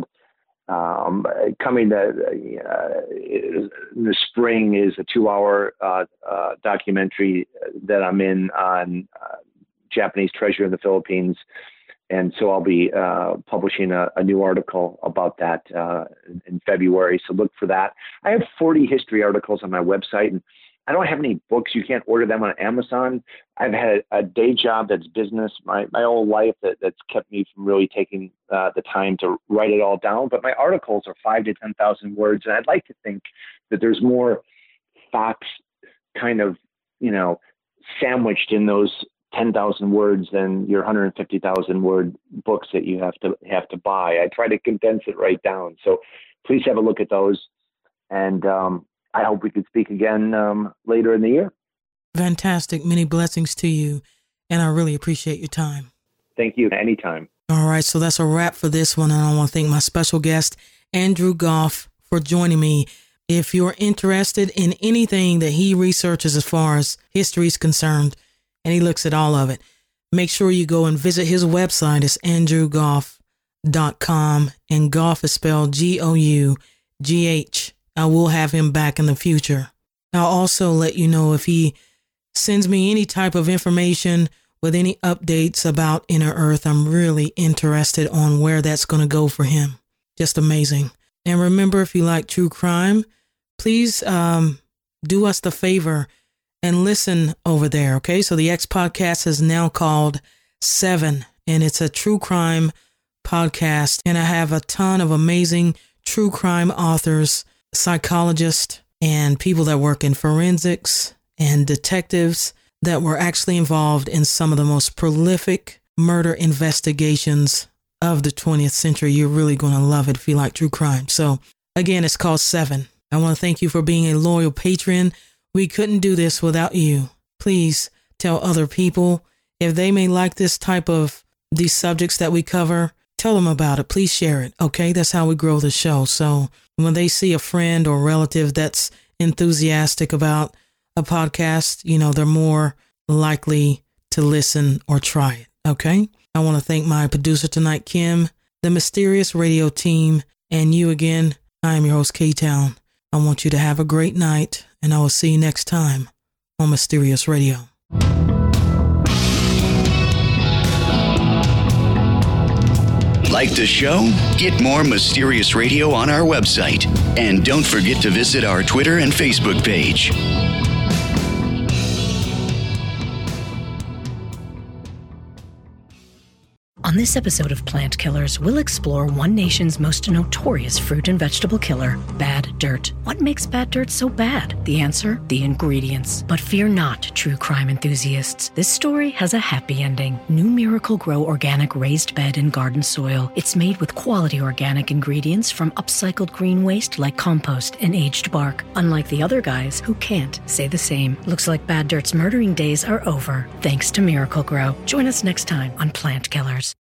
G: Um, coming to, uh, in the spring is a two-hour uh, uh, documentary that I'm in on uh, Japanese treasure in the Philippines. And so I'll be uh, publishing a, a new article about that uh, in, in February. So look for that. I have forty history articles on my website, and I don't have any books. You can't order them on Amazon. I've had a, a day job that's business my, my whole life that, that's kept me from really taking uh, the time to write it all down. But my articles are five to ten thousand words, and I'd like to think that there's more facts kind of, you know, sandwiched in those ten thousand words than your one hundred fifty thousand word books that you have to have to buy. I try to condense it right down. So please have a look at those. And um, I hope we could speak again um, later in the year.
F: Fantastic. Many blessings to you. And I really appreciate your time.
G: Thank you. Anytime.
F: All right. So that's a wrap for this one. And I want to thank my special guest, Andrew Goff, for joining me. If you're interested in anything that he researches as far as history is concerned, and he looks at all of it, make sure you go and visit his website. It's andrew goff dot com, and Goff is spelled G O U G H. I will have him back in the future. I'll also let you know if he sends me any type of information with any updates about Inner Earth. I'm really interested on where that's going to go for him. Just amazing. And remember, if you like true crime, please um, do us the favor and listen over there, okay? So the X podcast is now called Seven, and it's a true crime podcast. And I have a ton of amazing true crime authors, psychologists, and people that work in forensics and detectives that were actually involved in some of the most prolific murder investigations of the twentieth century. You're really going to love it if you like true crime. So again, it's called Seven. I want to thank you for being a loyal patron. We couldn't do this without you. Please tell other people if they may like this type of these subjects that we cover. Tell them about it. Please share it. Okay. That's how we grow the show. So when they see a friend or relative that's enthusiastic about a podcast, you know, they're more likely to listen or try it. Okay. I want to thank my producer tonight, Kim, the Mysterious Radio team, and you again. I am your host, K-Town. I want you to have a great night, and I will see you next time on Mysterious Radio.
E: Like the show? Get more Mysterious Radio on our website. And don't forget to visit our Twitter and Facebook page.
I: On this episode of Plant Killers, we'll explore one nation's most notorious fruit and vegetable killer, bad dirt. What makes bad dirt so bad? The answer? The ingredients. But fear not, true crime enthusiasts. This story has a happy ending. New Miracle Grow organic raised bed and garden soil. It's made with quality organic ingredients from upcycled green waste like compost and aged bark. Unlike the other guys who can't say the same. Looks like bad dirt's murdering days are over, thanks to Miracle Grow. Join us next time on Plant Killers.